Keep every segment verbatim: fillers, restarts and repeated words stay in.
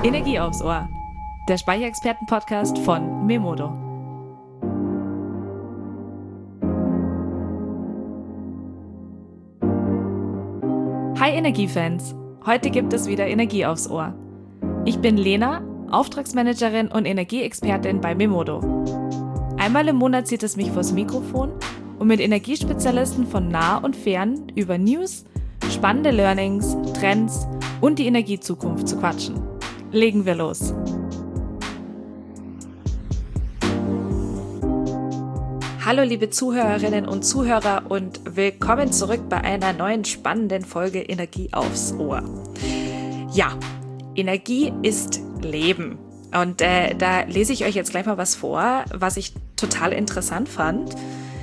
Energie aufs Ohr, der Speicherexperten-Podcast von Memodo. Hi Energiefans, heute gibt es wieder Energie aufs Ohr. Ich bin Lena, Auftragsmanagerin und Energieexpertin bei Memodo. Einmal im Monat zieht es mich vors Mikrofon, um mit Energiespezialisten von nah und fern über News, spannende Learnings, Trends und die Energiezukunft zu quatschen. Legen wir los. Hallo liebe Zuhörerinnen und Zuhörer und willkommen zurück bei einer neuen spannenden Folge Energie aufs Ohr. Ja, Energie ist Leben. Und äh, da lese ich euch jetzt gleich mal was vor, was ich total interessant fand.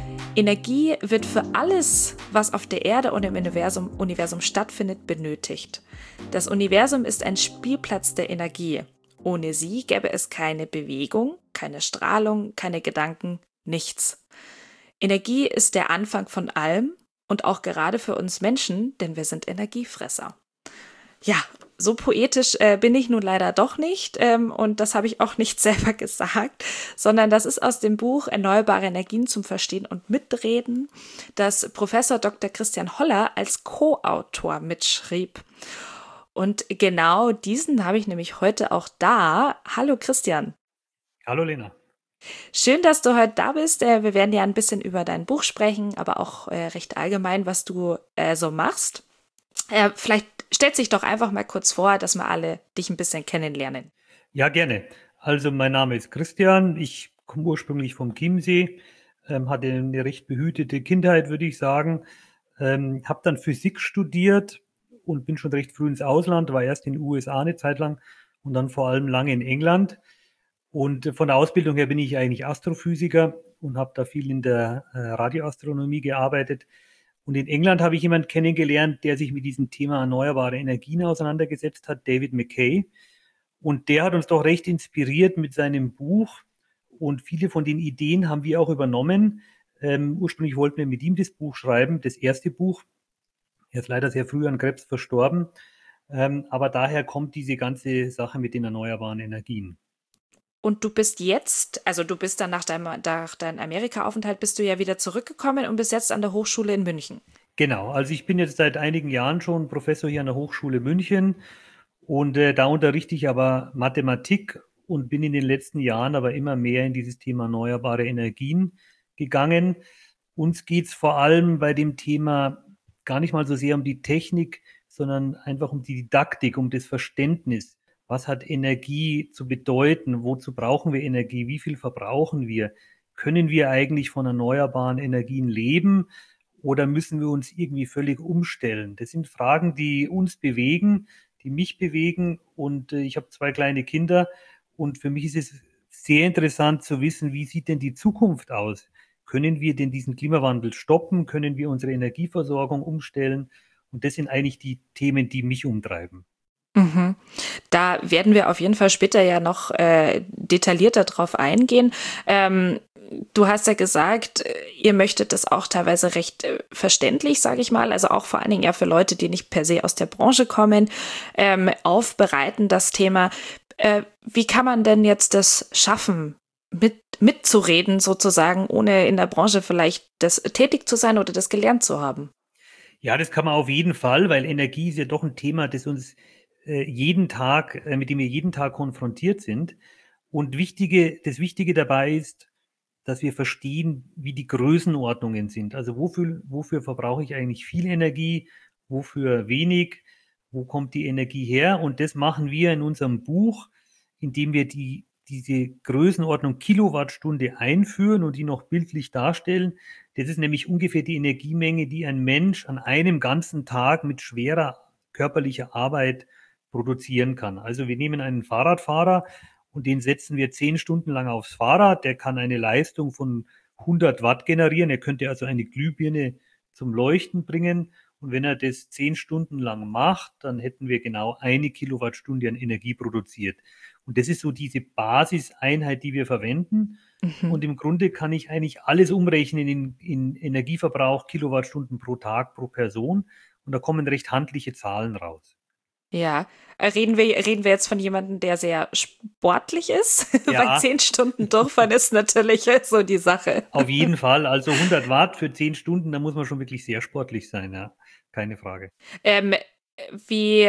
Energie wird für alles, was auf der Erde und im Universum, Universum stattfindet, benötigt. Das Universum ist ein Spielplatz der Energie. Ohne sie gäbe es keine Bewegung, keine Strahlung, keine Gedanken, nichts. Energie ist der Anfang von allem und auch gerade für uns Menschen, denn wir sind Energiefresser. Ja, so poetisch äh, bin ich nun leider doch nicht ähm, und das habe ich auch nicht selber gesagt, sondern das ist aus dem Buch Erneuerbare Energien zum Verstehen und Mitreden, das Professor Doktor Christian Holler als Co-Autor mitschrieb. Und genau diesen habe ich nämlich heute auch da. Hallo Christian. Hallo Lena. Schön, dass du heute da bist. Äh, wir werden ja ein bisschen über dein Buch sprechen, aber auch äh, recht allgemein, was du äh, so machst. Äh, vielleicht stellt sich doch einfach mal kurz vor, dass wir alle dich ein bisschen kennenlernen. Ja, gerne. Also mein Name ist Christian. Ich komme ursprünglich vom Chiemsee, ähm, hatte eine recht behütete Kindheit, würde ich sagen. Ähm, habe dann Physik studiert und bin schon recht früh ins Ausland, war erst in den U S A eine Zeit lang und dann vor allem lange in England. Und äh, von der Ausbildung her bin ich eigentlich Astrophysiker und habe da viel in der äh, Radioastronomie gearbeitet. Und in England habe ich jemanden kennengelernt, der sich mit diesem Thema erneuerbare Energien auseinandergesetzt hat, David McKay. Und der hat uns doch recht inspiriert mit seinem Buch. Und viele von den Ideen haben wir auch übernommen. Ähm, ursprünglich wollten wir mit ihm das Buch schreiben, das erste Buch. Er ist leider sehr früh an Krebs verstorben. Ähm, aber daher kommt diese ganze Sache mit den erneuerbaren Energien. Und du bist jetzt, also du bist dann nach deinem, nach deinem Amerika-Aufenthalt, bist du ja wieder zurückgekommen und bist jetzt an der Hochschule in München. Genau, also ich bin jetzt seit einigen Jahren schon Professor hier an der Hochschule München und äh, da unterrichte ich aber Mathematik und bin in den letzten Jahren aber immer mehr in dieses Thema erneuerbare Energien gegangen. Uns geht es vor allem bei dem Thema gar nicht mal so sehr um die Technik, sondern einfach um die Didaktik, um das Verständnis. Was hat Energie zu bedeuten? Wozu brauchen wir Energie? Wie viel verbrauchen wir? Können wir eigentlich von erneuerbaren Energien leben? Oder müssen wir uns irgendwie völlig umstellen? Das sind Fragen, die uns bewegen, die mich bewegen. Und äh, ich habe zwei kleine Kinder. Und für mich ist es sehr interessant zu wissen, wie sieht denn die Zukunft aus? Können wir denn diesen Klimawandel stoppen? Können wir unsere Energieversorgung umstellen? Und das sind eigentlich die Themen, die mich umtreiben. Mhm. Da werden wir auf jeden Fall später ja noch äh, detaillierter drauf eingehen. Ähm, du hast ja gesagt, äh, ihr möchtet das auch teilweise recht äh, verständlich, sage ich mal, also auch vor allen Dingen ja für Leute, die nicht per se aus der Branche kommen, ähm, aufbereiten das Thema. Äh, wie kann man denn jetzt das schaffen, mit, mitzureden sozusagen, ohne in der Branche vielleicht das tätig zu sein oder das gelernt zu haben? Ja, das kann man auf jeden Fall, weil Energie ist ja doch ein Thema, das uns äh, jeden Tag, äh, mit dem wir jeden Tag konfrontiert sind. Und wichtige, das Wichtige dabei ist, dass wir verstehen, wie die Größenordnungen sind. Also wofür, wofür verbrauche ich eigentlich viel Energie, wofür wenig, wo kommt die Energie her? Und das machen wir in unserem Buch, indem wir die, diese Größenordnung Kilowattstunde einführen und die noch bildlich darstellen. Das ist nämlich ungefähr die Energiemenge, die ein Mensch an einem ganzen Tag mit schwerer körperlicher Arbeit produzieren kann. Also wir nehmen einen Fahrradfahrer und den setzen wir zehn Stunden lang aufs Fahrrad. Der kann eine Leistung von hundert Watt generieren. Er könnte also eine Glühbirne zum Leuchten bringen. Und wenn er das zehn Stunden lang macht, dann hätten wir genau eine Kilowattstunde an Energie produziert. Und das ist so diese Basiseinheit, die wir verwenden. Mhm. Und im Grunde kann ich eigentlich alles umrechnen in, in Energieverbrauch, Kilowattstunden pro Tag, pro Person. Und da kommen recht handliche Zahlen raus. Ja. Äh, Reden wir, reden wir jetzt von jemandem, der sehr sportlich ist? Weil Ja, zehn Stunden Durchfahren ist natürlich so die Sache. auf jeden Fall. Also hundert Watt für zehn Stunden, da muss man schon wirklich sehr sportlich sein, ja. Keine Frage. Ähm, wie,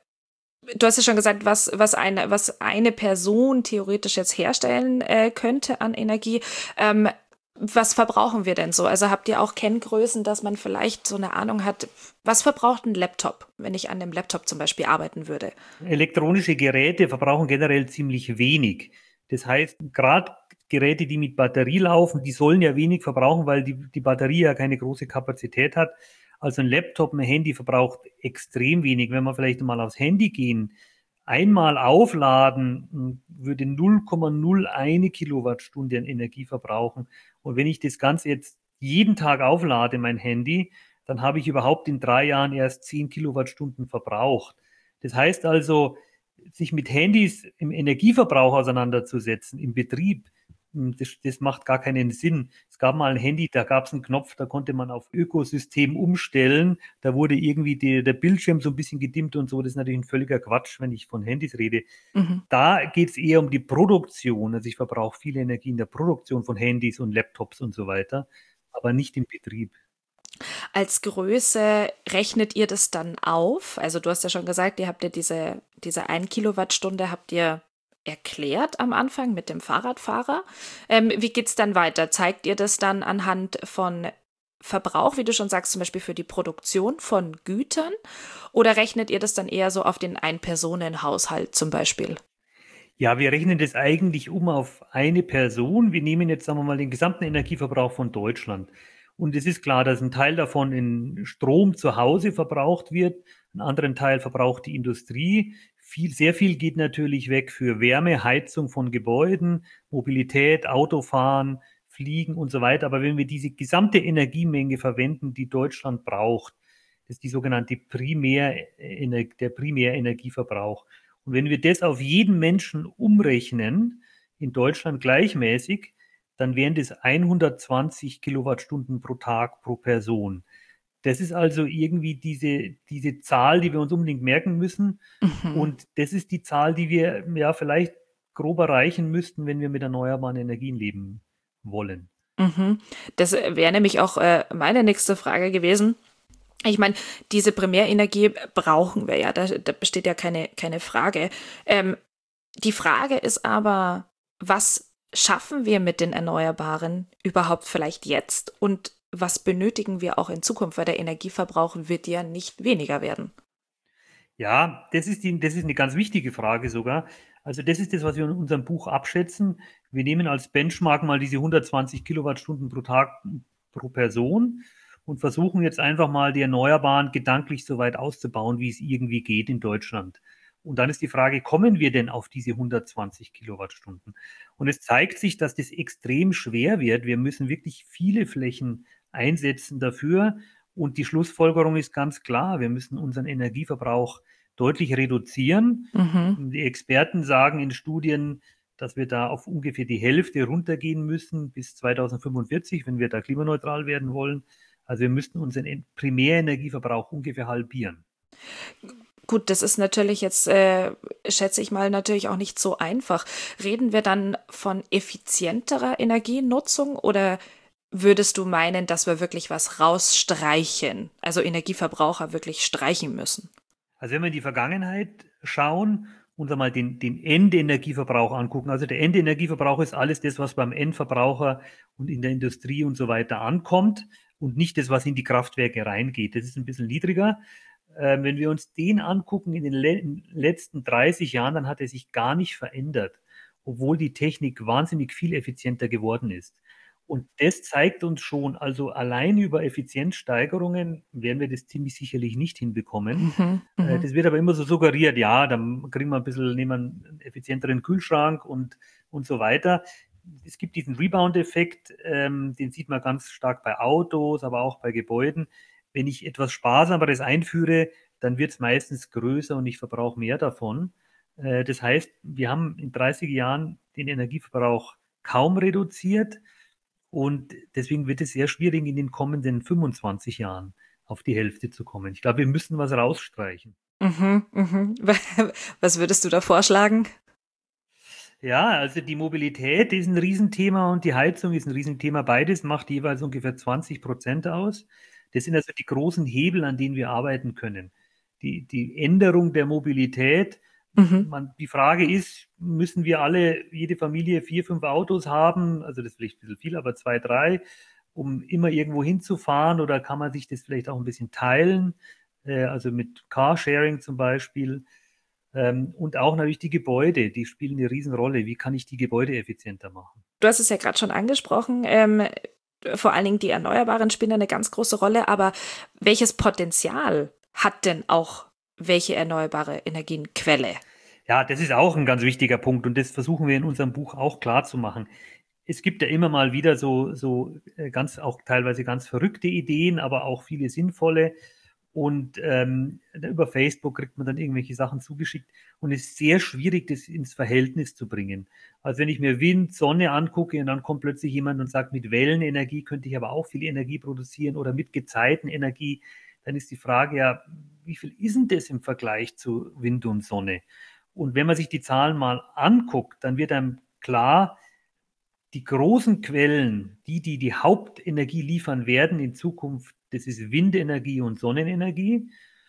du hast ja schon gesagt, was, was, eine, was eine Person theoretisch jetzt herstellen äh, könnte an Energie. Ähm, was verbrauchen wir denn so? Also habt ihr auch Kenngrößen, dass man vielleicht so eine Ahnung hat, was verbraucht ein Laptop, wenn ich an dem Laptop zum Beispiel arbeiten würde? Elektronische Geräte verbrauchen generell ziemlich wenig. Das heißt, gerade Geräte, die mit Batterie laufen, die sollen ja wenig verbrauchen, weil die, die Batterie ja keine große Kapazität hat. Also ein Laptop, ein Handy verbraucht extrem wenig. Wenn wir vielleicht mal aufs Handy gehen, einmal aufladen würde null Komma null eins Kilowattstunde an Energie verbrauchen. Und wenn ich das Ganze jetzt jeden Tag auflade, mein Handy, dann habe ich überhaupt in drei Jahren erst zehn Kilowattstunden verbraucht. Das heißt also, sich mit Handys im Energieverbrauch auseinanderzusetzen, im Betrieb, das, das macht gar keinen Sinn. Es gab mal ein Handy, da gab es einen Knopf, da konnte man auf Ökosystem umstellen. Da wurde irgendwie die, der Bildschirm so ein bisschen gedimmt und so. Das ist natürlich ein völliger Quatsch, wenn ich von Handys rede. Mhm. Da geht es eher um die Produktion. Also ich verbrauche viel Energie in der Produktion von Handys und Laptops und so weiter, aber nicht im Betrieb. Als Größe rechnet ihr das dann auf? Also du hast ja schon gesagt, ihr habt ja diese, diese ein Kilowattstunde habt ihr erklärt am Anfang mit dem Fahrradfahrer. Ähm, wie geht's dann weiter? Zeigt ihr das dann anhand von Verbrauch, wie du schon sagst, zum Beispiel für die Produktion von Gütern? Oder rechnet ihr das dann eher so auf den Ein-Personen-Haushalt zum Beispiel? Ja, wir rechnen das eigentlich um auf eine Person. Wir nehmen jetzt, sagen wir mal, den gesamten Energieverbrauch von Deutschland. Und es ist klar, dass ein Teil davon in Strom zu Hause verbraucht wird, einen anderen Teil verbraucht die Industrie. Viel, sehr viel geht natürlich weg für Wärme, Heizung von Gebäuden, Mobilität, Autofahren, Fliegen und so weiter. Aber wenn wir diese gesamte Energiemenge verwenden, die Deutschland braucht, das ist die sogenannte Primär, der Primärenergieverbrauch. Und wenn wir das auf jeden Menschen umrechnen, in Deutschland gleichmäßig, dann wären das hundertzwanzig Kilowattstunden pro Tag pro Person. Das ist also irgendwie diese, diese Zahl, die wir uns unbedingt merken müssen. Mhm. Und das ist die Zahl, die wir ja vielleicht grob erreichen müssten, wenn wir mit erneuerbaren Energien leben wollen. Mhm. Das wäre nämlich auch äh, meine nächste Frage gewesen. Ich meine, diese Primärenergie brauchen wir ja, da, da besteht ja keine, keine Frage. Ähm, die Frage ist aber, was schaffen wir mit den Erneuerbaren überhaupt vielleicht jetzt und was benötigen wir auch in Zukunft, weil der Energieverbrauch wird ja nicht weniger werden. Ja, das ist die, das ist eine ganz wichtige Frage sogar. Also das ist das, was wir in unserem Buch abschätzen. Wir nehmen als Benchmark mal diese hundertzwanzig Kilowattstunden pro Tag pro Person und versuchen jetzt einfach mal die Erneuerbaren gedanklich so weit auszubauen, wie es irgendwie geht in Deutschland. Und dann ist die Frage, kommen wir denn auf diese hundertzwanzig Kilowattstunden? Und es zeigt sich, dass das extrem schwer wird. Wir müssen wirklich viele Flächen einsetzen dafür. Und die Schlussfolgerung ist ganz klar, wir müssen unseren Energieverbrauch deutlich reduzieren. Mhm. Die Experten sagen in Studien, dass wir da auf ungefähr die Hälfte runtergehen müssen bis zweitausendfünfundvierzig, wenn wir da klimaneutral werden wollen. Also wir müssten unseren Primärenergieverbrauch ungefähr halbieren. Gut, das ist natürlich jetzt, äh, schätze ich mal, natürlich auch nicht so einfach. Reden wir dann von effizienterer Energienutzung oder würdest du meinen, dass wir wirklich was rausstreichen, also Energieverbraucher wirklich streichen müssen? Also wenn wir in die Vergangenheit schauen, uns einmal den, den Endenergieverbrauch angucken. Also der Endenergieverbrauch ist alles das, was beim Endverbraucher und in der Industrie und so weiter ankommt und nicht das, was in die Kraftwerke reingeht. Das ist ein bisschen niedriger. Ähm, wenn wir uns den angucken in den le letzten dreißig Jahren, dann hat er sich gar nicht verändert, obwohl die Technik wahnsinnig viel effizienter geworden ist. Und das zeigt uns schon, also allein über Effizienzsteigerungen werden wir das ziemlich sicherlich nicht hinbekommen. Mhm, Äh, mhm. Das wird aber immer so suggeriert, ja, dann kriegen wir ein bisschen, nehmen wir einen effizienteren Kühlschrank und, und so weiter. Es gibt diesen Rebound-Effekt, ähm, den sieht man ganz stark bei Autos, aber auch bei Gebäuden. Wenn ich etwas Sparsameres einführe, dann wird es meistens größer und ich verbrauche mehr davon. Äh, das heißt, wir haben in dreißig Jahren den Energieverbrauch kaum reduziert und deswegen wird es sehr schwierig, in den kommenden fünfundzwanzig Jahren auf die Hälfte zu kommen. Ich glaube, wir müssen was rausstreichen. Mhm, mhm. Was würdest du da vorschlagen? Ja, also die Mobilität ist ein Riesenthema und die Heizung ist ein Riesenthema. Beides macht jeweils ungefähr zwanzig Prozent aus. Das sind also die großen Hebel, an denen wir arbeiten können. Die, die Änderung der Mobilität. Mhm. Man, die Frage ist, müssen wir alle, jede Familie vier, fünf Autos haben? Also das ist vielleicht ein bisschen viel, aber zwei, drei, um immer irgendwo hinzufahren, oder kann man sich das vielleicht auch ein bisschen teilen? Äh, also mit Carsharing zum Beispiel. Ähm, und auch natürlich die Gebäude, die spielen eine Riesenrolle. Wie kann ich die Gebäude effizienter machen? Du hast es ja gerade schon angesprochen, ähm, vor allen Dingen die Erneuerbaren spielen eine ganz große Rolle, aber welches Potenzial hat denn auch welche erneuerbare Energienquelle? Ja, das ist auch ein ganz wichtiger Punkt und das versuchen wir in unserem Buch auch klar zu machen. Es gibt ja immer mal wieder so, so äh, ganz, auch teilweise ganz verrückte Ideen, aber auch viele sinnvolle. Und ähm, über Facebook kriegt man dann irgendwelche Sachen zugeschickt und es ist sehr schwierig, das ins Verhältnis zu bringen. Also wenn ich mir Wind, Sonne angucke und dann kommt plötzlich jemand und sagt, mit Wellenenergie könnte ich aber auch viel Energie produzieren oder mit Gezeitenenergie, dann ist die Frage ja, wie viel ist denn das im Vergleich zu Wind und Sonne? Und wenn man sich die Zahlen mal anguckt, dann wird einem klar, die großen Quellen, die, die die Hauptenergie liefern werden in Zukunft, das ist Windenergie und Sonnenenergie.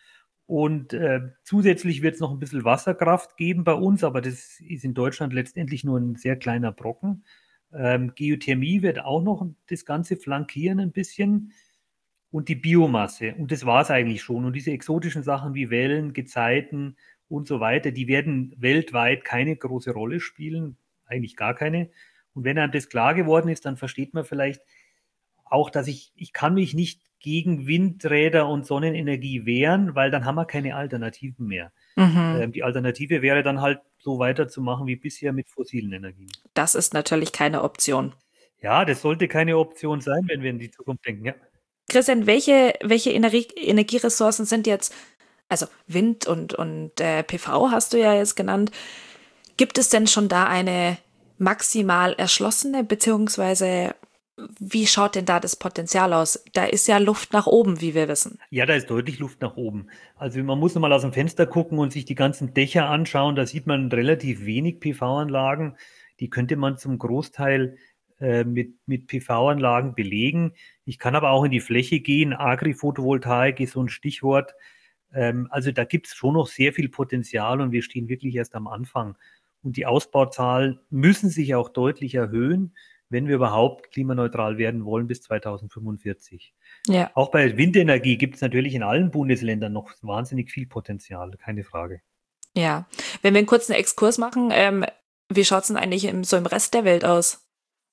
Und äh, zusätzlich wird es noch ein bisschen Wasserkraft geben bei uns, aber das ist in Deutschland letztendlich nur ein sehr kleiner Brocken. Ähm, Geothermie wird auch noch das Ganze flankieren ein bisschen und die Biomasse. Und das war es eigentlich schon. Und diese exotischen Sachen wie Wellen, Gezeiten und so weiter, die werden weltweit keine große Rolle spielen, eigentlich gar keine. Und wenn einem das klar geworden ist, dann versteht man vielleicht auch, dass ich, ich kann mich nicht gegen Windräder und Sonnenenergie wehren, weil dann haben wir keine Alternativen mehr. Mhm. Ähm, die Alternative wäre dann halt so weiterzumachen wie bisher mit fossilen Energien. Das ist natürlich keine Option. Ja, das sollte keine Option sein, wenn wir in die Zukunft denken. Ja. Christian, welche, welche Energie Energieressourcen sind jetzt, also Wind und, und äh, P V hast du ja jetzt genannt, gibt es denn schon da eine maximal erschlossene, beziehungsweise wie schaut denn da das Potenzial aus? Da ist ja Luft nach oben, wie wir wissen. Ja, da ist deutlich Luft nach oben. Also man muss nur mal aus dem Fenster gucken und sich die ganzen Dächer anschauen. Da sieht man relativ wenig P V-Anlagen. Die könnte man zum Großteil äh, mit, mit P V-Anlagen belegen. Ich kann aber auch in die Fläche gehen. Agri-Photovoltaik ist so ein Stichwort. Ähm, also da gibt es schon noch sehr viel Potenzial und wir stehen wirklich erst am Anfang. Und die Ausbauzahlen müssen sich auch deutlich erhöhen, wenn wir überhaupt klimaneutral werden wollen bis zweitausendfünfundvierzig. Ja. Auch bei Windenergie gibt es natürlich in allen Bundesländern noch wahnsinnig viel Potenzial, keine Frage. Ja. Wenn wir einen kurzen Exkurs machen, ähm, wie schaut's denn eigentlich im, so im Rest der Welt aus?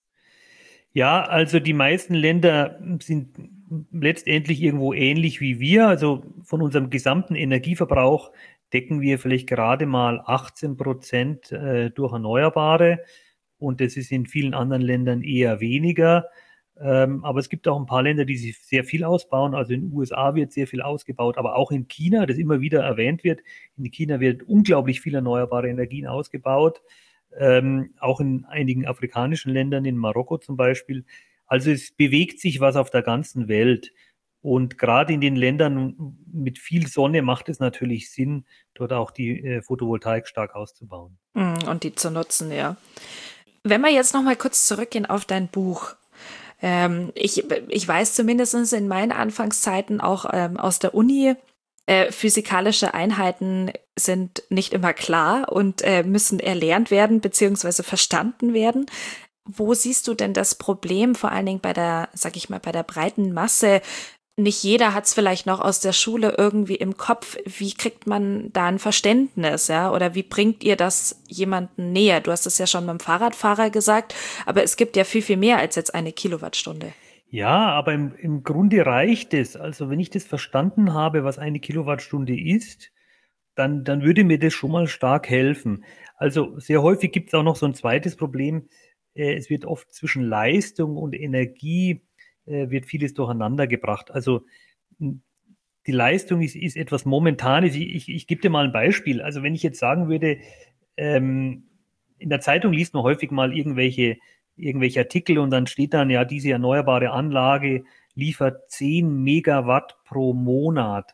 Ja, also die meisten Länder sind letztendlich irgendwo ähnlich wie wir. Also von unserem gesamten Energieverbrauch decken wir vielleicht gerade mal achtzehn Prozent äh, durch Erneuerbare. Und das ist in vielen anderen Ländern eher weniger. Ähm, aber es gibt auch ein paar Länder, die sich sehr viel ausbauen. Also in den U S A wird sehr viel ausgebaut, aber auch in China, das immer wieder erwähnt wird. In China wird unglaublich viel erneuerbare Energien ausgebaut. Ähm, auch in einigen afrikanischen Ländern, in Marokko zum Beispiel. Also es bewegt sich was auf der ganzen Welt. Und gerade in den Ländern mit viel Sonne macht es natürlich Sinn, dort auch die äh, Photovoltaik stark auszubauen. Mm, und die zu nutzen, ja. Wenn wir jetzt noch mal kurz zurückgehen auf dein Buch. Ähm, ich, ich weiß zumindest in meinen Anfangszeiten auch ähm, aus der Uni, äh, physikalische Einheiten sind nicht immer klar und äh, müssen erlernt werden beziehungsweise verstanden werden. Wo siehst du denn das Problem, vor allen Dingen bei der, sag ich mal, bei der breiten Masse? Nicht jeder hat es vielleicht noch aus der Schule irgendwie im Kopf. Wie kriegt man da ein Verständnis, ja? Oder wie bringt ihr das jemanden näher? Du hast es ja schon beim Fahrradfahrer gesagt, aber es gibt ja viel, viel mehr als jetzt eine Kilowattstunde. Ja, aber im, im Grunde reicht es. Also wenn ich das verstanden habe, was eine Kilowattstunde ist, dann, dann würde mir das schon mal stark helfen. Also sehr häufig gibt es auch noch so ein zweites Problem. Äh, es wird oft zwischen Leistung und Energie äh, wird vieles durcheinander gebracht. Also m, die Leistung ist, ist etwas Momentanes. Ich, ich, ich gebe dir mal ein Beispiel. Also wenn ich jetzt sagen würde, ähm, in der Zeitung liest man häufig mal irgendwelche, irgendwelche Artikel und dann steht dann, ja, diese erneuerbare Anlage liefert zehn Megawatt pro Monat.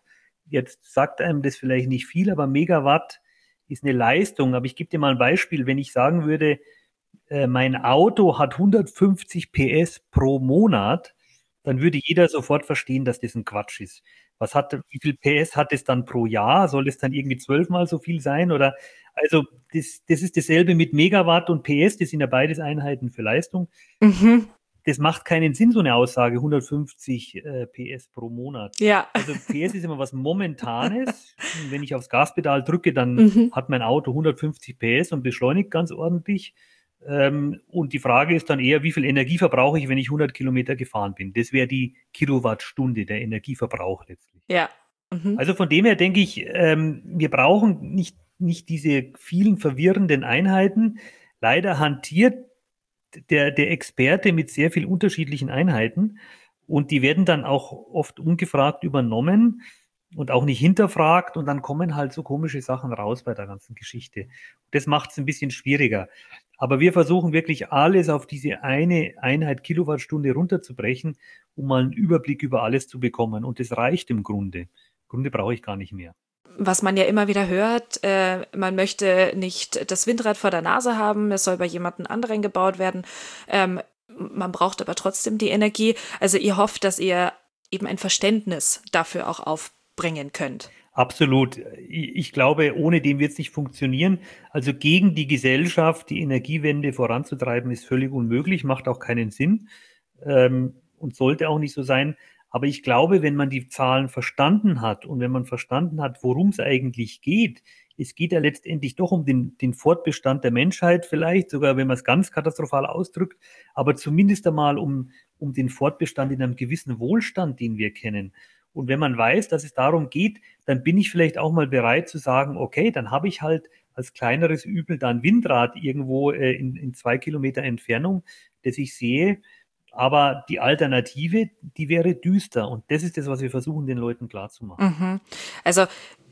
Jetzt sagt einem das vielleicht nicht viel, aber Megawatt ist eine Leistung. Aber ich gebe dir mal ein Beispiel. Wenn ich sagen würde, äh, mein Auto hat hundertfünfzig P S pro Monat, dann würde jeder sofort verstehen, dass das ein Quatsch ist. Was hat, wie viel P S hat es dann pro Jahr? Soll es dann irgendwie zwölfmal so viel sein? Oder also das, das ist dasselbe mit Megawatt und P S, das sind ja beides Einheiten für Leistung. Mhm. Das macht keinen Sinn, so eine Aussage, hundertfünfzig äh, P S pro Monat. Ja. Also P S ist immer was Momentanes. Wenn ich aufs Gaspedal drücke, dann Mhm. hat mein Auto hundertfünfzig P S und beschleunigt ganz ordentlich. Ähm, und die Frage ist dann eher, wie viel Energie verbrauche ich, wenn ich hundert Kilometer gefahren bin? Das wäre die Kilowattstunde, der Energieverbrauch letztlich. Ja. Mhm. Also von dem her denke ich, ähm, wir brauchen nicht, nicht diese vielen verwirrenden Einheiten. Leider hantiert der, der Experte mit sehr viel unterschiedlichen Einheiten und die werden dann auch oft ungefragt übernommen und auch nicht hinterfragt und dann kommen halt so komische Sachen raus bei der ganzen Geschichte. Das macht es ein bisschen schwieriger. Aber wir versuchen wirklich alles auf diese eine Einheit Kilowattstunde runterzubrechen, um mal einen Überblick über alles zu bekommen. Und das reicht im Grunde. Im Grunde brauche ich gar nicht mehr. Was man ja immer wieder hört, äh, man möchte nicht das Windrad vor der Nase haben, es soll bei jemandem anderen gebaut werden. Ähm, man braucht aber trotzdem die Energie. Also ihr hofft, dass ihr eben ein Verständnis dafür auch aufbringen könnt. Absolut. Ich glaube, ohne den wird es nicht funktionieren. Also gegen die Gesellschaft die Energiewende voranzutreiben, ist völlig unmöglich, macht auch keinen Sinn ähm, und sollte auch nicht so sein. Aber ich glaube, wenn man die Zahlen verstanden hat und wenn man verstanden hat, worum es eigentlich geht, es geht ja letztendlich doch um den, den Fortbestand der Menschheit vielleicht, sogar wenn man es ganz katastrophal ausdrückt, aber zumindest einmal um, um den Fortbestand in einem gewissen Wohlstand, den wir kennen. Und wenn man weiß, dass es darum geht, dann bin ich vielleicht auch mal bereit zu sagen, okay, dann habe ich halt als kleineres Übel dann Windrad irgendwo äh, in, in zwei Kilometer Entfernung, das ich sehe. Aber die Alternative, die wäre düster. Und das ist das, was wir versuchen, den Leuten klarzumachen. Mhm. Also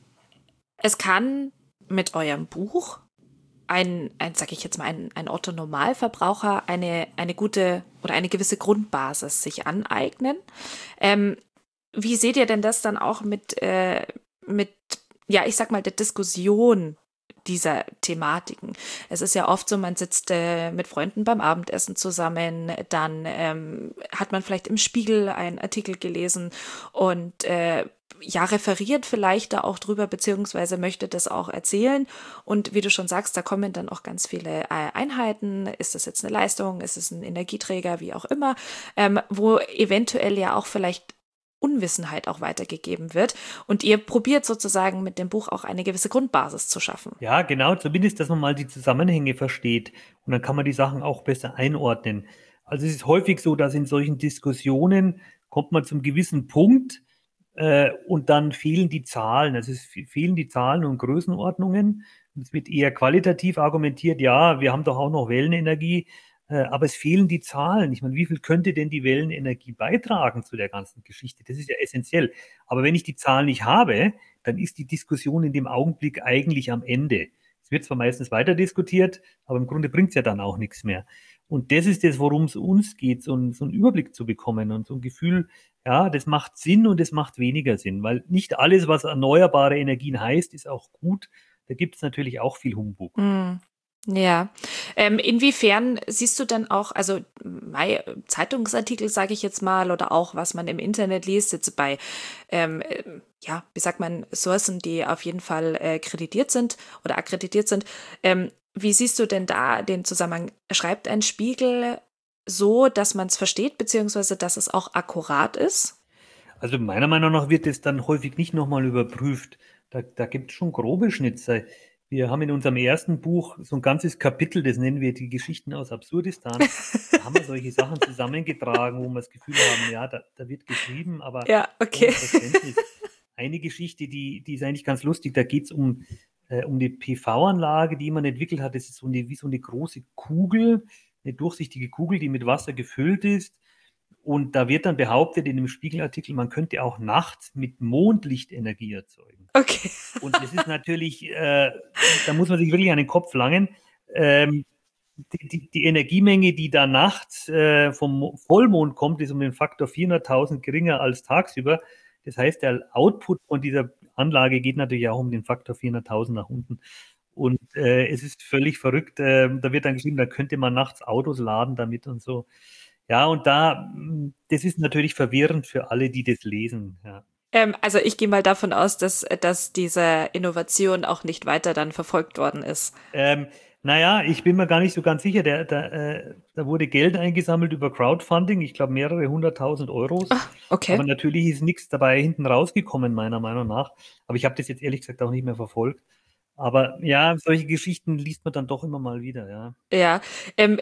es kann mit eurem Buch ein, ein sag ich jetzt mal, ein, ein Otto-Normalverbraucher eine, eine gute oder eine gewisse Grundbasis sich aneignen. Ähm, Wie seht ihr denn das dann auch mit, äh, mit, ja, ich sag mal, der Diskussion dieser Thematiken? Es ist ja oft so, man sitzt äh, mit Freunden beim Abendessen zusammen, dann ähm, hat man vielleicht im Spiegel einen Artikel gelesen und äh, ja, referiert vielleicht da auch drüber, beziehungsweise möchte das auch erzählen. Und wie du schon sagst, da kommen dann auch ganz viele äh, Einheiten. Ist das jetzt eine Leistung? Ist es ein Energieträger? Wie auch immer. Ähm, wo eventuell ja auch vielleicht Unwissenheit auch weitergegeben wird. Und ihr probiert sozusagen mit dem Buch auch eine gewisse Grundbasis zu schaffen. Ja, genau, zumindest, dass man mal die Zusammenhänge versteht. Und dann kann man die Sachen auch besser einordnen. Also es ist häufig so, dass in solchen Diskussionen kommt man zum gewissen Punkt äh, und dann fehlen die Zahlen. Also es fe- fehlen die Zahlen und Größenordnungen. Und es wird eher qualitativ argumentiert, ja, wir haben doch auch noch Wellenenergie, äh, aber es fehlen die Zahlen. Ich meine, wie viel könnte denn die Wellenenergie beitragen zu der ganzen Geschichte? Das ist ja essentiell. Aber wenn ich die Zahlen nicht habe, dann ist die Diskussion in dem Augenblick eigentlich am Ende. Es wird zwar meistens weiter diskutiert, aber im Grunde bringt es ja dann auch nichts mehr. Und das ist das, worum es uns geht, so, ein, so einen Überblick zu bekommen und so ein Gefühl, ja, das macht Sinn und es macht weniger Sinn, weil nicht alles, was erneuerbare Energien heißt, ist auch gut. Da gibt es natürlich auch viel Humbug. Mm. Ja, ähm, inwiefern siehst du denn auch, also bei Zeitungsartikel, sage ich jetzt mal, oder auch was man im Internet liest, jetzt bei, ähm, äh, ja, wie sagt man, Sourcen, die auf jeden Fall äh, kreditiert sind oder akkreditiert sind, ähm, wie siehst du denn da den Zusammenhang? Schreibt ein Spiegel so, dass man es versteht, beziehungsweise dass es auch akkurat ist? Also meiner Meinung nach wird es dann häufig nicht nochmal überprüft. Da, da gibt es schon grobe Schnitzer. Wir haben in unserem ersten Buch so ein ganzes Kapitel, das nennen wir die Geschichten aus Absurdistan. Da haben wir solche Sachen zusammengetragen, wo wir das Gefühl haben, ja, da, da wird geschrieben, aber Ja, okay. ohne Verständnis. Eine Geschichte, die, die ist eigentlich ganz lustig, da geht es um, äh, um eine P V-Anlage, die man entwickelt hat. Das ist so eine, wie so eine große Kugel, eine durchsichtige Kugel, die mit Wasser gefüllt ist. Und da wird dann behauptet in dem Spiegelartikel, man könnte auch nachts mit Mondlicht Energie erzeugen. Okay. Und das ist natürlich, äh, da muss man sich wirklich an den Kopf langen. Ähm, die, die, die Energiemenge, die da nachts äh, vom Vollmond kommt, ist um den Faktor vierhunderttausend geringer als tagsüber. Das heißt, der Output von dieser Anlage geht natürlich auch um den Faktor vierhunderttausend nach unten. Und äh, es ist völlig verrückt. Äh, da wird dann geschrieben, da könnte man nachts Autos laden damit und so. Ja, und da, mh, das ist natürlich verwirrend für alle, die das lesen. Ja. Ähm, also ich gehe mal davon aus, dass, dass diese Innovation auch nicht weiter dann verfolgt worden ist. Ähm, naja, ich bin mir gar nicht so ganz sicher. Der, der, äh, da wurde Geld eingesammelt über Crowdfunding, ich glaube mehrere hunderttausend Euros. Okay. Aber natürlich ist nichts dabei hinten rausgekommen, meiner Meinung nach. Aber ich habe das jetzt ehrlich gesagt auch nicht mehr verfolgt. Aber ja, solche Geschichten liest man dann doch immer mal wieder, ja. Ja, ähm,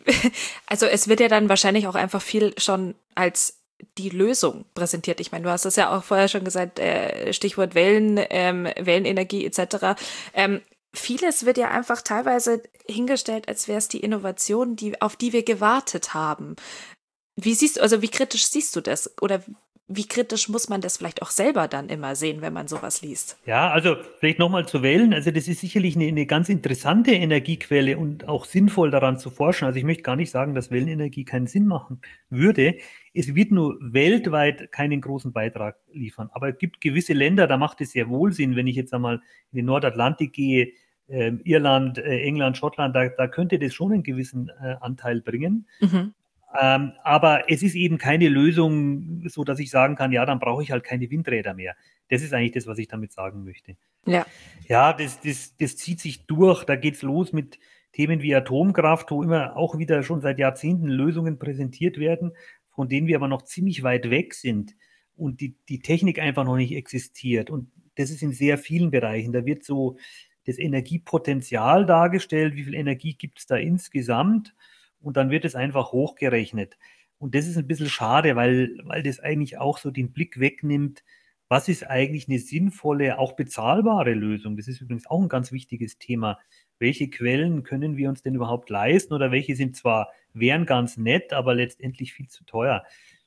also es wird ja dann wahrscheinlich auch einfach viel schon als die Lösung präsentiert. Ich meine, du hast es ja auch vorher schon gesagt, äh, Stichwort Wellen, ähm, Wellenenergie et cetera. Ähm, vieles wird ja einfach teilweise hingestellt, als wäre es die Innovation, die, auf die wir gewartet haben. Wie siehst du, also wie kritisch siehst du das? Oder wie kritisch muss man das vielleicht auch selber dann immer sehen, wenn man sowas liest? Ja, also vielleicht nochmal zu Wellen. Also das ist sicherlich eine, eine ganz interessante Energiequelle und auch sinnvoll daran zu forschen. Also ich möchte gar nicht sagen, dass Wellenenergie keinen Sinn machen würde. Es wird nur weltweit keinen großen Beitrag liefern. Aber es gibt gewisse Länder, da macht es sehr wohl Sinn, wenn ich jetzt einmal in den Nordatlantik gehe, äh, Irland, äh, England, Schottland, da, da könnte das schon einen gewissen äh, Anteil bringen. Mhm. Ähm, aber es ist eben keine Lösung, so dass ich sagen kann, ja, dann brauche ich halt keine Windräder mehr. Das ist eigentlich das, was ich damit sagen möchte. Ja. Ja, das, das, das zieht sich durch. Da geht's los mit Themen wie Atomkraft, wo immer auch wieder schon seit Jahrzehnten Lösungen präsentiert werden, von denen wir aber noch ziemlich weit weg sind und die, die Technik einfach noch nicht existiert. Und das ist in sehr vielen Bereichen. Da wird so das Energiepotenzial dargestellt, wie viel Energie gibt es da insgesamt, und dann wird es einfach hochgerechnet. Und das ist ein bisschen schade, weil, weil das eigentlich auch so den Blick wegnimmt, was ist eigentlich eine sinnvolle, auch bezahlbare Lösung? Das ist übrigens auch ein ganz wichtiges Thema. Welche Quellen können wir uns denn überhaupt leisten oder welche sind zwar, wären ganz nett, aber letztendlich viel zu teuer?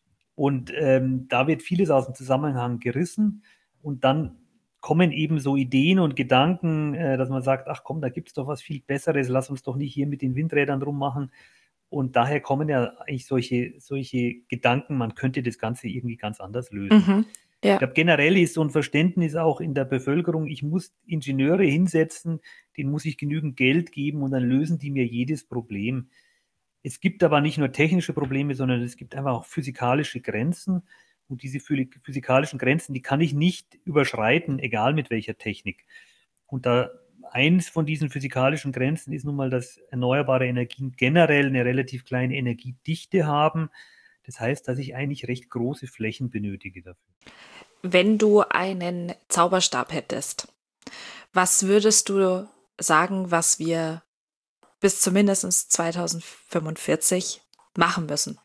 Und ähm, da wird vieles aus dem Zusammenhang gerissen und dann kommen eben so Ideen und Gedanken, äh, dass man sagt, ach komm, da gibt es doch was viel Besseres, lass uns doch nicht hier mit den Windrädern rummachen. Und daher kommen ja eigentlich solche, solche Gedanken, man könnte das Ganze irgendwie ganz anders lösen. Mhm. Ich Ja. glaube, generell ist so ein Verständnis auch in der Bevölkerung, ich muss Ingenieure hinsetzen, denen muss ich genügend Geld geben und dann lösen die mir jedes Problem. Es gibt aber nicht nur technische Probleme, sondern es gibt einfach auch physikalische Grenzen. Und diese physikalischen Grenzen, die kann ich nicht überschreiten, egal mit welcher Technik. Und da eins von diesen physikalischen Grenzen ist nun mal, dass erneuerbare Energien generell eine relativ kleine Energiedichte haben. Das heißt, dass ich eigentlich recht große Flächen benötige dafür. Wenn du einen Zauberstab hättest, was würdest du sagen, was wir bis zumindest zweitausendfünfundvierzig machen müssen?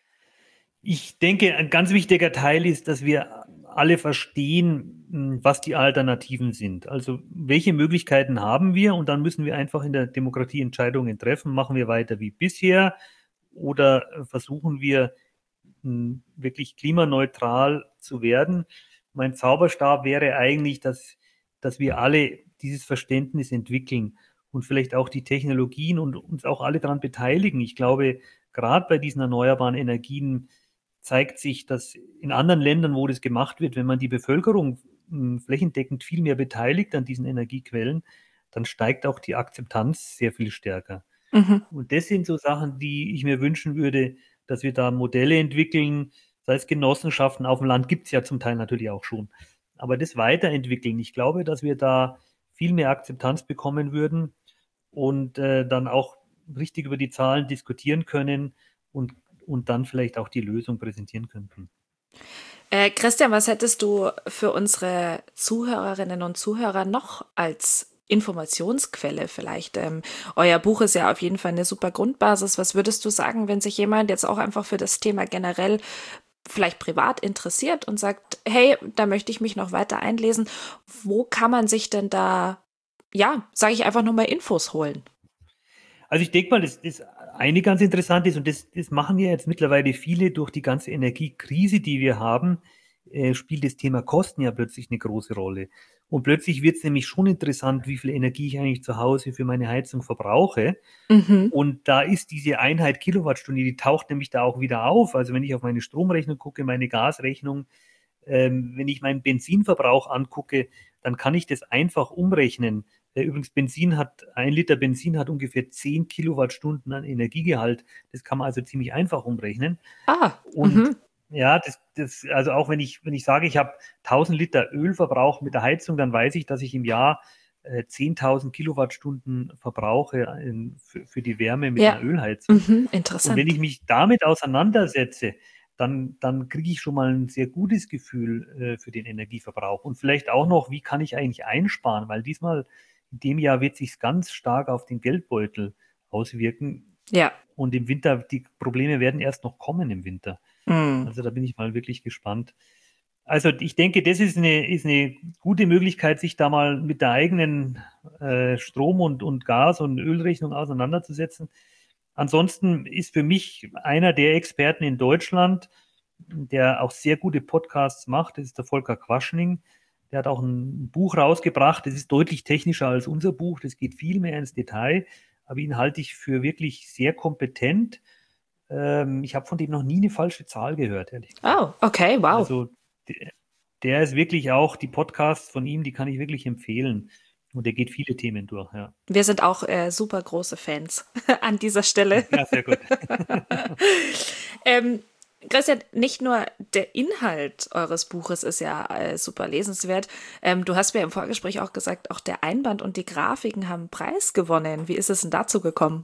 Ich denke, ein ganz wichtiger Teil ist, dass wir alle verstehen, was die Alternativen sind. Also welche Möglichkeiten haben wir? Und dann müssen wir einfach in der Demokratie Entscheidungen treffen. Machen wir weiter wie bisher oder versuchen wir wirklich klimaneutral zu werden? Mein Zauberstab wäre eigentlich, dass, dass wir alle dieses Verständnis entwickeln und vielleicht auch die Technologien und uns auch alle daran beteiligen. Ich glaube, gerade bei diesen erneuerbaren Energien zeigt sich, dass in anderen Ländern, wo das gemacht wird, wenn man die Bevölkerung mh, flächendeckend viel mehr beteiligt an diesen Energiequellen, dann steigt auch die Akzeptanz sehr viel stärker. Mhm. Und das sind so Sachen, die ich mir wünschen würde, dass wir da Modelle entwickeln, sei es Genossenschaften, auf dem Land gibt es ja zum Teil natürlich auch schon, aber das weiterentwickeln. Ich glaube, dass wir da viel mehr Akzeptanz bekommen würden und äh, dann auch richtig über die Zahlen diskutieren können und, und dann vielleicht auch die Lösung präsentieren könnten. Äh, Christian, was hättest du für unsere Zuhörerinnen und Zuhörer noch als Informationsquelle vielleicht? Ähm, euer Buch ist ja auf jeden Fall eine super Grundbasis. Was würdest du sagen, wenn sich jemand jetzt auch einfach für das Thema generell vielleicht privat interessiert und sagt, hey, da möchte ich mich noch weiter einlesen. Wo kann man sich denn da, ja, sage ich einfach nochmal Infos holen? Also ich denke mal, das, das eine ganz interessant ist, und das, das machen ja jetzt mittlerweile viele durch die ganze Energiekrise, die wir haben, äh, spielt das Thema Kosten ja plötzlich eine große Rolle. Und plötzlich wird es nämlich schon interessant, wie viel Energie ich eigentlich zu Hause für meine Heizung verbrauche. Mhm. Und da ist diese Einheit Kilowattstunde, die taucht nämlich da auch wieder auf. Also wenn ich auf meine Stromrechnung gucke, meine Gasrechnung, Ähm, wenn ich meinen Benzinverbrauch angucke, dann kann ich das einfach umrechnen. Äh, übrigens, Benzin hat, ein Liter Benzin hat ungefähr zehn Kilowattstunden an Energiegehalt. Das kann man also ziemlich einfach umrechnen. Ah, Und mhm. ja, das, das, also auch wenn ich, wenn ich sage, ich habe tausend Liter Ölverbrauch mit der Heizung, dann weiß ich, dass ich im Jahr äh, zehntausend Kilowattstunden verbrauche in, für, für die Wärme mit Ja, einer Ölheizung. mhm. Und wenn ich Interessant. mich damit auseinandersetze, dann, dann kriege ich schon mal ein sehr gutes Gefühl äh, für den Energieverbrauch. Und vielleicht auch noch, wie kann ich eigentlich einsparen? Weil diesmal, in dem Jahr wird sich ganz stark auf den Geldbeutel auswirken. Ja. Und im Winter, die Probleme werden erst noch kommen im Winter. Mhm. Also da bin ich mal wirklich gespannt. Also ich denke, das ist eine, ist eine gute Möglichkeit, sich da mal mit der eigenen äh, Strom- und, und Gas- und Ölrechnung auseinanderzusetzen. Ansonsten ist für mich einer der Experten in Deutschland, der auch sehr gute Podcasts macht, das ist der Volker Quaschning. Der hat auch ein Buch rausgebracht, das ist deutlich technischer als unser Buch, das geht viel mehr ins Detail, aber ihn halte ich für wirklich sehr kompetent. Ähm, ich habe von dem noch nie eine falsche Zahl gehört, ehrlich gesagt. Oh, okay, wow. Also der, der ist wirklich auch, die Podcasts von ihm, die kann ich wirklich empfehlen. Und der geht viele Themen durch, ja. Wir sind auch äh, super große Fans an dieser Stelle. Ja, sehr gut. ähm, Christian, nicht nur der Inhalt eures Buches ist ja äh, super lesenswert. Ähm, du hast mir im Vorgespräch auch gesagt, auch der Einband und die Grafiken haben einen Preis gewonnen. Wie ist es denn dazu gekommen?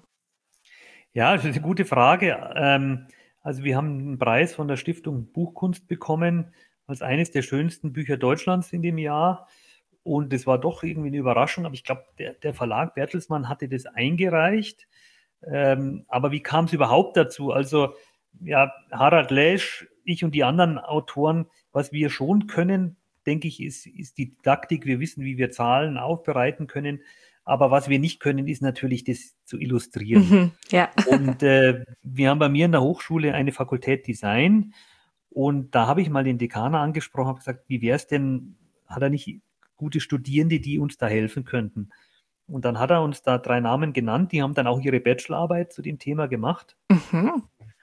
Ja, das ist eine gute Frage. Ähm, also wir haben einen Preis von der Stiftung Buchkunst bekommen als eines der schönsten Bücher Deutschlands in dem Jahr. Und das war doch irgendwie eine Überraschung. Aber ich glaube, der, der Verlag Bertelsmann hatte das eingereicht. Ähm, aber wie kam es überhaupt dazu? Also ja, Harald Lesch, ich und die anderen Autoren, was wir schon können, denke ich, ist, ist die Didaktik. Wir wissen, wie wir Zahlen aufbereiten können. Aber was wir nicht können, ist natürlich das zu illustrieren. Mhm, ja. Und äh, wir haben bei mir in der Hochschule eine Fakultät Design und da habe ich mal den Dekaner angesprochen, habe gesagt, wie wäre es denn, hat er nicht gute Studierende, die uns da helfen könnten? Und dann hat er uns da drei Namen genannt, die haben dann auch ihre Bachelorarbeit zu dem Thema gemacht. Mhm.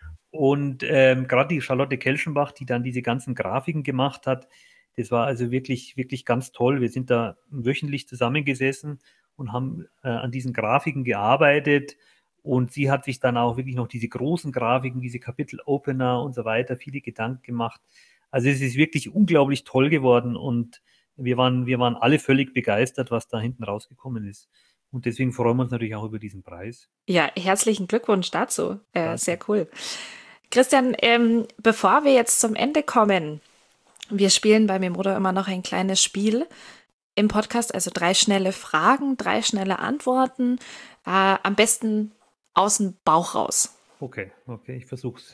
Und ähm, gerade die Charlotte Kelschenbach, die dann diese ganzen Grafiken gemacht hat, das war also wirklich, wirklich ganz toll. Wir sind da wöchentlich zusammengesessen und haben äh, an diesen Grafiken gearbeitet. Und sie hat sich dann auch wirklich noch diese großen Grafiken, diese Kapitel-Opener und so weiter, viele Gedanken gemacht. Also es ist wirklich unglaublich toll geworden und wir waren, wir waren alle völlig begeistert, was da hinten rausgekommen ist. Und deswegen freuen wir uns natürlich auch über diesen Preis. Ja, herzlichen Glückwunsch dazu. Äh, sehr Danke. cool. Christian, ähm, bevor wir jetzt zum Ende kommen, wir spielen bei Memodo immer noch ein kleines Spiel im Podcast, also drei schnelle Fragen, drei schnelle Antworten, äh, am besten aus dem Bauch raus. Okay, okay, ich versuch's.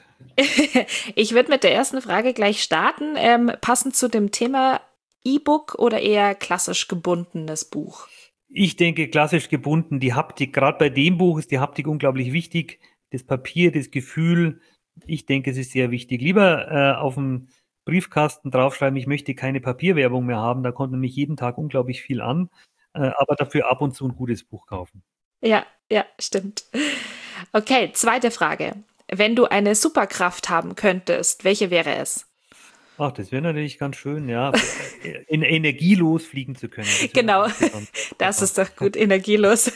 Ich würde mit der ersten Frage gleich starten, ähm, passend zu dem Thema E-Book oder eher klassisch gebundenes Buch? Ich denke, klassisch gebunden, die Haptik, gerade bei dem Buch ist die Haptik unglaublich wichtig. Das Papier, das Gefühl, ich denke, es ist sehr wichtig. Lieber äh, auf dem Briefkasten draufschreiben, ich möchte keine Papierwerbung mehr haben, da kommt nämlich jeden Tag unglaublich viel an, äh, aber dafür ab und zu ein gutes Buch kaufen. Ja, ja, stimmt. Okay, zweite Frage. Wenn du eine Superkraft haben könntest, welche wäre es? Ach, das wäre natürlich ganz schön, ja, in, energielos fliegen zu können. Das wäre Genau, natürlich besonders das super. ist doch gut energielos.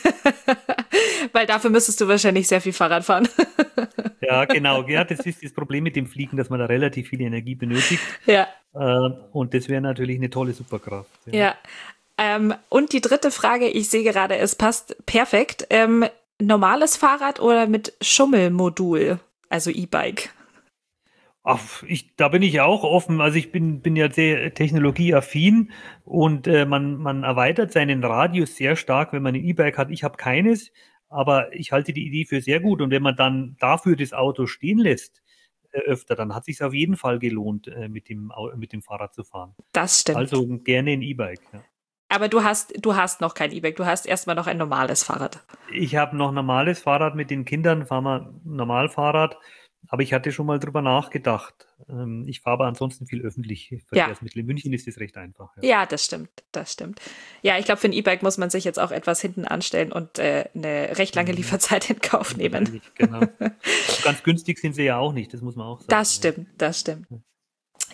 Weil dafür müsstest du wahrscheinlich sehr viel Fahrrad fahren. Ja, genau. Ja, das ist das Problem mit dem Fliegen, dass man da relativ viel Energie benötigt. Ja, Äh, und das wäre natürlich eine tolle Superkraft. Ja. ja. Ähm, und die dritte Frage, ich sehe gerade, es passt perfekt. Ähm, normales Fahrrad oder mit Schummelmodul, also E-Bike? Ach, ich, da bin ich auch offen. Also ich bin, bin ja sehr technologieaffin und äh, man, man erweitert seinen Radius sehr stark, wenn man ein E-Bike hat. Ich habe keines, aber ich halte die Idee für sehr gut. Und wenn man dann dafür das Auto stehen lässt, äh, öfter, dann hat es sich auf jeden Fall gelohnt, äh, mit dem, Au- mit dem Fahrrad zu fahren. Das stimmt. Also gerne ein E-Bike. Ja. Aber du hast, du hast noch kein E-Bike, du hast erstmal noch ein normales Fahrrad. Ich habe noch ein normales Fahrrad mit den Kindern, fahren wir ein Normalfahrrad. Aber ich hatte schon mal drüber nachgedacht. Ähm, Ich fahre aber ansonsten viel öffentliche Ja, Verkehrsmittel. In München ist das recht einfach. Ja. ja, das stimmt, das stimmt. Ja, ich glaube, für ein E-Bike muss man sich jetzt auch etwas hinten anstellen und äh, eine recht lange Mhm. Lieferzeit in Kauf nehmen. Wahrscheinlich, genau. Ganz günstig sind sie ja auch nicht, das muss man auch sagen. Das Ja. stimmt, das stimmt.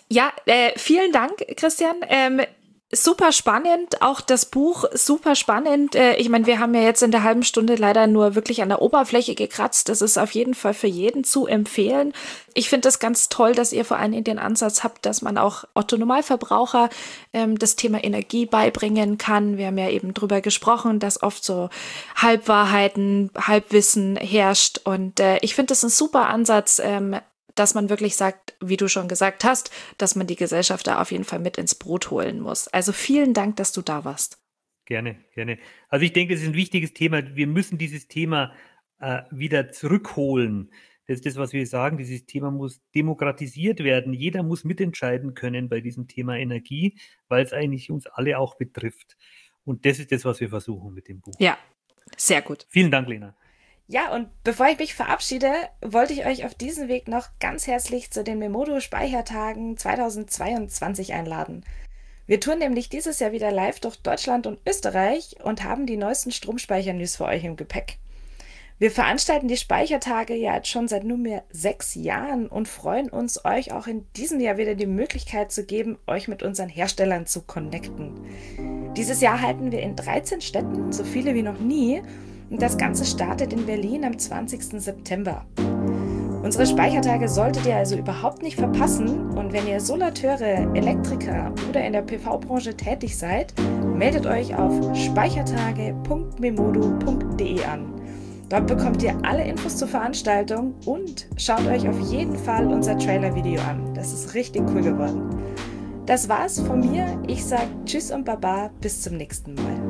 Ja, äh, vielen Dank, Christian. Ähm, super spannend, auch das Buch super spannend. Äh, ich meine, wir haben ja jetzt in der halben Stunde leider nur wirklich an der Oberfläche gekratzt. Das ist auf jeden Fall für jeden zu empfehlen. Ich finde das ganz toll, dass ihr vor allem den Ansatz habt, dass man auch Otto-Normalverbraucher ähm, das Thema Energie beibringen kann. Wir haben ja eben drüber gesprochen, dass oft so Halbwahrheiten, Halbwissen herrscht. Und äh, ich finde das ein super Ansatz, ähm, dass man wirklich sagt, wie du schon gesagt hast, dass man die Gesellschaft da auf jeden Fall mit ins Boot holen muss. Also vielen Dank, dass du da warst. Gerne, gerne. Also ich denke, es ist ein wichtiges Thema. Wir müssen dieses Thema äh, wieder zurückholen. Das ist das, was wir sagen. Dieses Thema muss demokratisiert werden. Jeder muss mitentscheiden können bei diesem Thema Energie, weil es eigentlich uns alle auch betrifft. Und das ist das, was wir versuchen mit dem Buch. Ja, sehr gut. Vielen Dank, Lena. Ja, und bevor ich mich verabschiede, wollte ich euch auf diesem Weg noch ganz herzlich zu den Memodo-Speichertagen zweitausendzweiundzwanzig einladen. Wir touren nämlich dieses Jahr wieder live durch Deutschland und Österreich und haben die neuesten Stromspeicher-News für euch im Gepäck. Wir veranstalten die Speichertage ja jetzt schon seit nunmehr sechs Jahren und freuen uns, euch auch in diesem Jahr wieder die Möglichkeit zu geben, euch mit unseren Herstellern zu connecten. Dieses Jahr halten wir in dreizehn Städten, so viele wie noch nie, und das Ganze startet in Berlin am zwanzigsten September. Unsere Speichertage solltet ihr also überhaupt nicht verpassen und wenn ihr Solateure, Elektriker oder in der P V-Branche tätig seid, meldet euch auf speichertage punkt memodo punkt de an. Dort bekommt ihr alle Infos zur Veranstaltung und schaut euch auf jeden Fall unser Trailer-Video an. Das ist richtig cool geworden. Das war's von mir. Ich sage Tschüss und Baba, bis zum nächsten Mal.